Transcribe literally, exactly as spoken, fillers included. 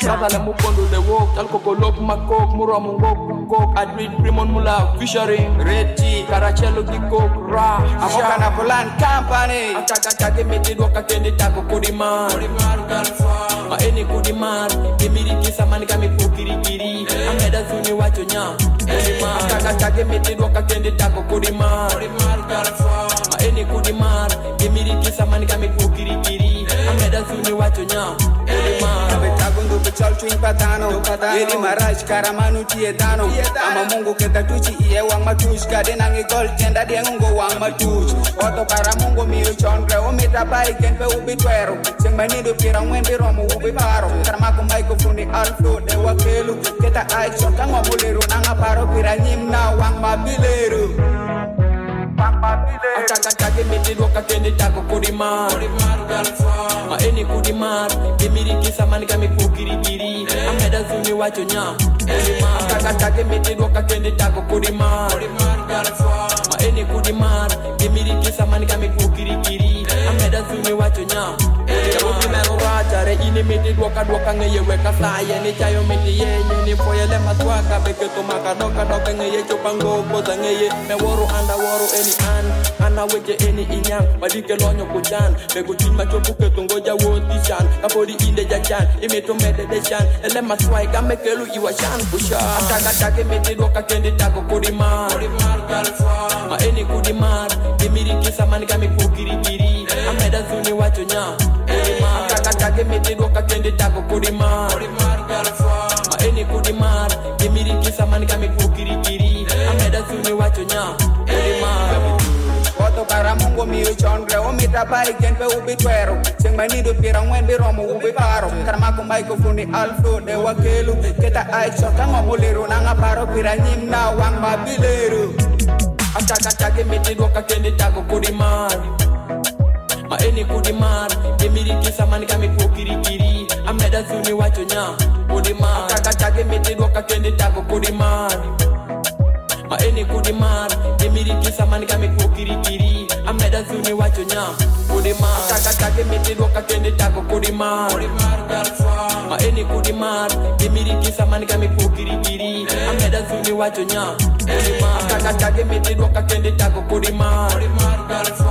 Sasa le mukondo de wok, tal koko lop makok, muro mungok, kok, adrit primon mula, featuring, Reggie, Caracello di kok, ra, Amoka na Poland Company. Ataka tage meti doka kende tako kodimar, kodimar galfa. Ma eni kodimar, demiri kisa mani kami pukiri kiri, ameda zuni wacho nya, kodimar. Ataka tage meti doka kende tako kodimar, kodimar galfa. Ma eni kodimar, demiri kisa mani kami pukiri kiri, ameda zuni wacho nya, kodimar. Betagundu bechol twin patano, yeri maraj karamanu tiedano. Ama Mungu keta tuchi iye wang matush, kade nangi gol tenda dia ngungo wang matush. Oto karamungo miyo chondre, omita bai kenpe ubi twero. Sing manido pira ngwendi romo ubi paro. Karamaku microphone alflo de wakelu. Keta ai chonta ngomuliru nanga paro pira nyimna wang mabileru. Ataka tage meti doka kende tako kodimar, kodimar galfa. Ma eni kodimar, demiri kisa mani kami pukiri kiri, ameda zuni wacho nya, kodimar. Ataka tage meti doka kende tako kodimar, kodimar galfa. Ma eni kodimar, demiri kisa mani kami pukiri kiri, ameda zuni wacho nya. Chabuti mero rachare ini meti doka doka ngeye weka saya ni chayo meti yenye ni foyele maswaka beketo makadoka doka ngeye chopango koza ngeye me woro anda woro eni an ana weje eni inyang badike lonyo kujan bego chinma chobuke tungoja woti shan kapodi inde jachan imeto mede de shan ele maswai gamekelu iwa shan pusha ataka take meti doka kende tako kodimar kodimar galfa ma eni kodimar demiri kisa mani kami pukiri kiri ameda zuni wacho nya kodimar ataka take meti doka kende tako kodimar kodimar galfa ma eni kodimar demiri kisa mani kami pukiri kiri ameda zuni wacho nya kodimar. Oto karamungo miyo chondre, omita bai kenpe ubi twero. Sing manido pira ngwendi romo ubi paro. Karamaku microphone alflo de wakelu. Keta ai chonta ngomuliru nanga paro pira nyimna wang mabileru. Ataka tage meti doka kende tako kodimar. Ma eni kodimar, demiri kisa mani kami pukiri kiri, ameda zuni wacho nya, kodimar. Ataka tage meti doka kende tako kodimar. Ma eni kodimar, demiri kisa mani kami pukiri kiri, ameda zuni wacho nya, kodimar. Ataka tage meti doka kende tako kodimar, kodimar galfa. Ma eni kodimar, demiri kisa mani kami pukiri kiri, ameda zuni wacho nya, kodimar. Ataka tage meti doka kende tako kodimar, kodimar galfa.